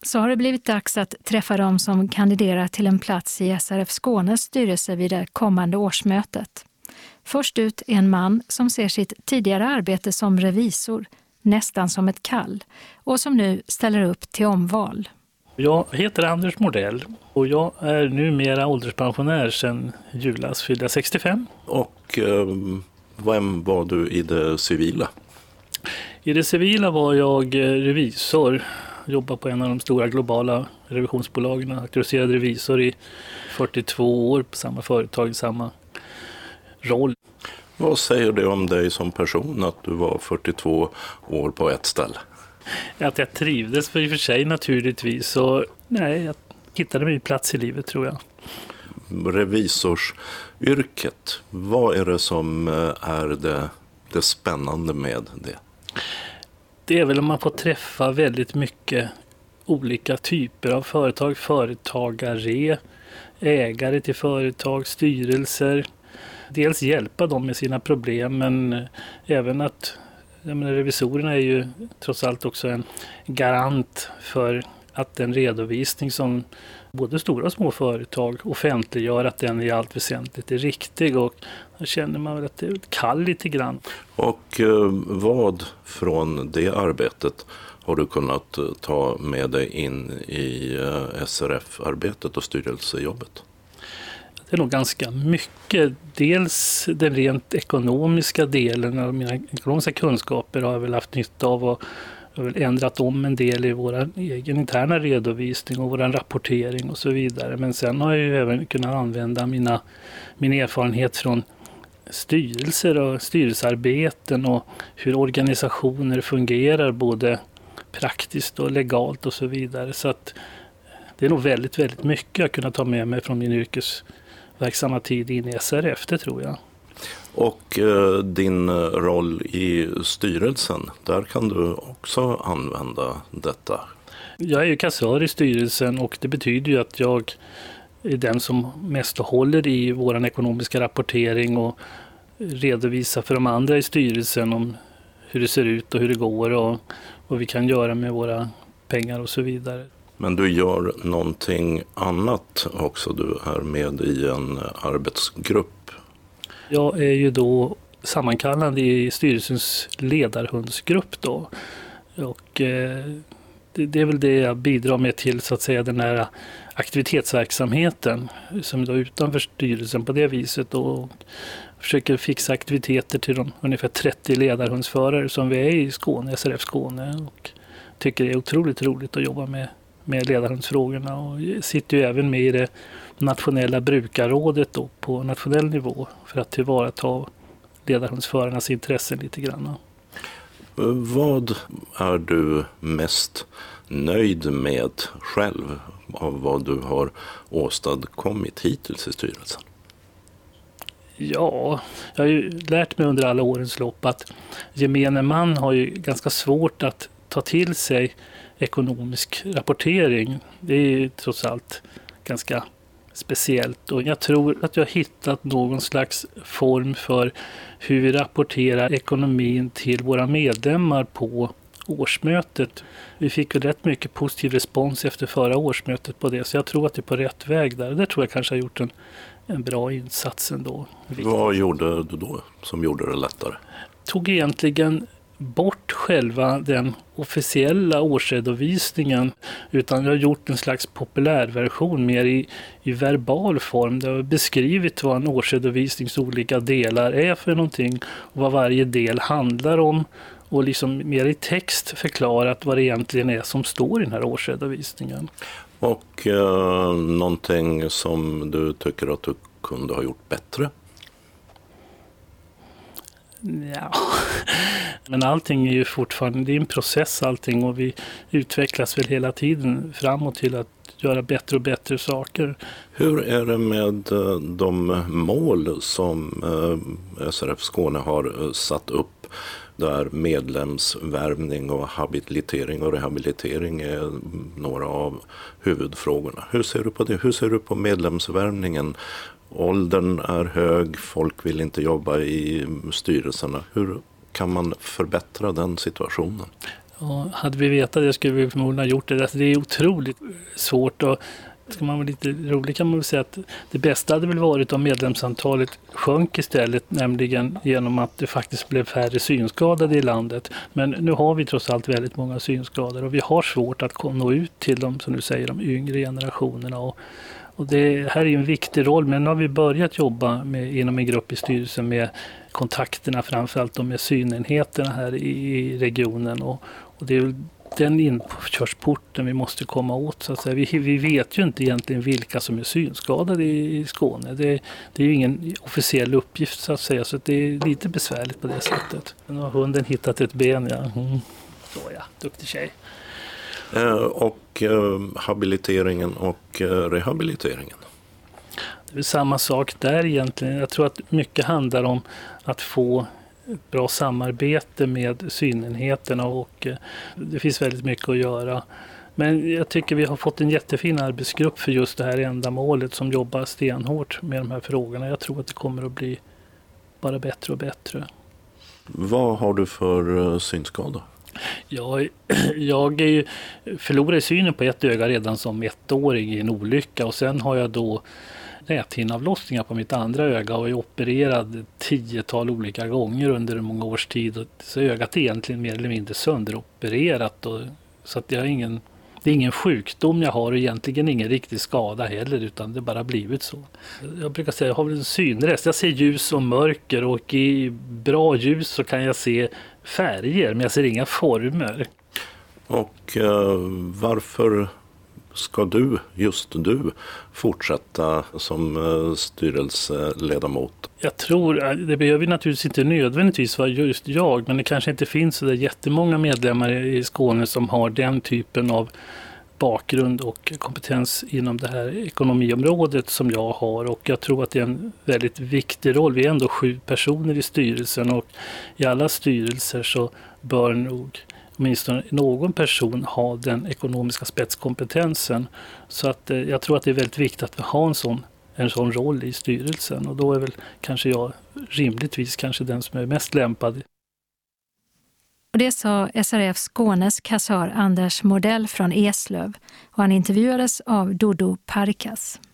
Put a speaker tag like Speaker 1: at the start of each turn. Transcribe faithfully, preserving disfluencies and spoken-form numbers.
Speaker 1: så har det blivit dags att träffa dem som kandiderar till en plats i S R F Skånes styrelse vid det kommande årsmötet. Först ut är en man som ser sitt tidigare arbete som revisor nästan som ett kall och som nu ställer upp till omval.
Speaker 2: Jag heter Anders Mordell och jag är numera ålderspensionär sedan julas, fyllda sextiofem.
Speaker 3: Och eh, vem var du i det civila?
Speaker 2: I det civila var jag revisor. Jobbade på en av de stora globala revisionsbolagen. Auktoriserad revisor i fyrtiotvå år på samma företag i samma roll.
Speaker 3: Vad säger det om dig som person att du var fyrtiotvå år på ett ställe?
Speaker 2: Att jag trivdes för i och för sig naturligtvis. Så nej, jag hittade min plats i livet tror jag.
Speaker 3: Revisorsyrket, vad är det som är det, det spännande med det?
Speaker 2: Det är väl om man får träffa väldigt mycket olika typer av företag, företagare, ägare till företag, styrelser. Dels hjälpa dem med sina problem men även att jag menar, revisorerna är ju trots allt också en garant för att den redovisning som både stora och små företag offentliggör att den i allt väsentligt är riktig och då känner man väl att det är kall lite grann.
Speaker 3: Och eh, vad från det arbetet har du kunnat ta med dig in i eh, S R F-arbetet och styrelsejobbet?
Speaker 2: Det är nog ganska mycket. Dels den rent ekonomiska delen av mina ekonomiska kunskaper har jag väl haft nytta av och jag har väl ändrat om en del i vår egen interna redovisning och vår rapportering och så vidare. Men sen har jag ju även kunnat använda mina, min erfarenhet från styrelser och styrelsearbeten och hur organisationer fungerar både praktiskt och legalt och så vidare. Så att det är nog väldigt, väldigt mycket jag kunnat ta med mig från min yrkesverksamma tid in i S R F, det tror jag.
Speaker 3: Och eh, din roll i styrelsen, där kan du också använda detta?
Speaker 2: Jag är ju kassör i styrelsen och det betyder ju att jag är den som mest håller i vår ekonomiska rapportering och redovisar för de andra i styrelsen om hur det ser ut och hur det går och vad vi kan göra med våra pengar och så vidare.
Speaker 3: Men du gör någonting annat också, du är med i en arbetsgrupp.
Speaker 2: Jag är ju då sammankallad i styrelsens ledarhundsgrupp då. Och eh, det, det är väl det jag bidrar med till så att säga den här aktivitetsverksamheten som då utanför styrelsen på det viset och försöker fixa aktiviteter till de ungefär trettio ledarhundsförare som vi är i Skåne, S R F Skåne och tycker det är otroligt roligt att jobba med, med ledarhundsfrågorna och sitter ju även med i det nationella brukarrådet då, på nationell nivå för att tillvarata ledarhundsförarnas intressen lite grann.
Speaker 3: Vad är du mest nöjd med själv av vad du har åstadkommit hittills i styrelsen?
Speaker 2: Ja, jag har ju lärt mig under alla årens lopp att gemene man har ju ganska svårt att ta till sig ekonomisk rapportering. Det är ju trots allt ganska speciellt och jag tror att jag har hittat någon slags form för hur vi rapporterar ekonomin till våra medlemmar på årsmötet. Vi fick ju rätt mycket positiv respons efter förra årsmötet på det så jag tror att det är på rätt väg där. Det tror jag kanske har gjort en, en bra insats ändå.
Speaker 3: Vad gjorde du då som gjorde det lättare?
Speaker 2: Tog egentligen bort själva den officiella årsredovisningen utan jag har gjort en slags populärversion mer i, i verbal form. Det har beskrivit vad en årsredovisnings olika delar är för någonting och vad varje del handlar om och liksom mer i text förklarat vad det egentligen är som står i den här årsredovisningen.
Speaker 3: Och eh, någonting som du tycker att du kunde ha gjort bättre?
Speaker 2: Ja, men allting är ju fortfarande, det är en process allting och vi utvecklas väl hela tiden framåt till att göra bättre och bättre saker.
Speaker 3: Hur är det med de mål som S R F Skåne har satt upp där medlemsvärvning och habilitering och rehabilitering är några av huvudfrågorna? Hur ser du på det? Hur ser du på medlemsvärvningen? Åldern är hög, folk vill inte jobba i styrelserna. Hur kan man förbättra den situationen?
Speaker 2: Ja, hade vi vetat det skulle vi förmodligen ha gjort det. Alltså det är otroligt svårt och ska man vara lite rolig kan man väl säga att det bästa hade väl varit om medlemsantalet sjönk istället, nämligen genom att det faktiskt blev färre synskadade i landet. Men nu har vi trots allt väldigt många synskadade och vi har svårt att nå ut till de, som du säger, de yngre generationerna. Och, och det här är ju en viktig roll, men nu har vi börjat jobba med, inom en grupp i styrelsen med kontakterna, framförallt med synenheterna här i regionen och, och det är väl den inkörsporten vi måste komma åt. Så att säga. Vi, vi vet ju inte egentligen vilka som är synskadade i, i Skåne. Det, det är ju ingen officiell uppgift så att säga, så att det är lite besvärligt på det sättet. Nu har hunden hittat ett ben, ja. Mm. Så ja, duktig tjej.
Speaker 3: Eh, och eh, habiliteringen och eh, rehabiliteringen?
Speaker 2: Det är samma sak där egentligen. Jag tror att mycket handlar om att få ett bra samarbete med synenheterna och eh, det finns väldigt mycket att göra. Men jag tycker vi har fått en jättefin arbetsgrupp för just det här ändamålet som jobbar stenhårt med de här frågorna. Jag tror att det kommer att bli bara bättre och bättre.
Speaker 3: Vad har du för synskada?
Speaker 2: Jag, jag är ju, förlorade synen på ett öga redan som ettåring i en olycka och sen har jag då näthinnavlossningar på mitt andra öga och är opererad tiotal olika gånger under många års tid. Så ögat är egentligen mer eller mindre sönderopererat. Och, så att jag har ingen, det är ingen sjukdom jag har och egentligen ingen riktig skada heller utan det bara blivit så. Jag brukar säga att jag har väl en synrest. Jag ser ljus och mörker och i bra ljus så kan jag se färger men jag ser inga former.
Speaker 3: Och eh, varför ska du, just du, fortsätta som eh, styrelseledamot?
Speaker 2: Jag tror, det behöver naturligtvis inte nödvändigtvis vara just jag, men det kanske inte finns så där jättemånga medlemmar i Skåne som har den typen av bakgrund och kompetens inom det här ekonomiområdet som jag har och jag tror att det är en väldigt viktig roll. Vi är ändå sju personer i styrelsen och i alla styrelser så bör nog åtminstone någon person ha den ekonomiska spetskompetensen. Så att eh, jag tror att det är väldigt viktigt att vi har en sån, en sån roll i styrelsen och då är väl kanske jag rimligtvis kanske den som är mest lämpad.
Speaker 1: Och det sa S R F Skånes kassör Anders Modell från Eslöv och han intervjuades av Dodo Parkas.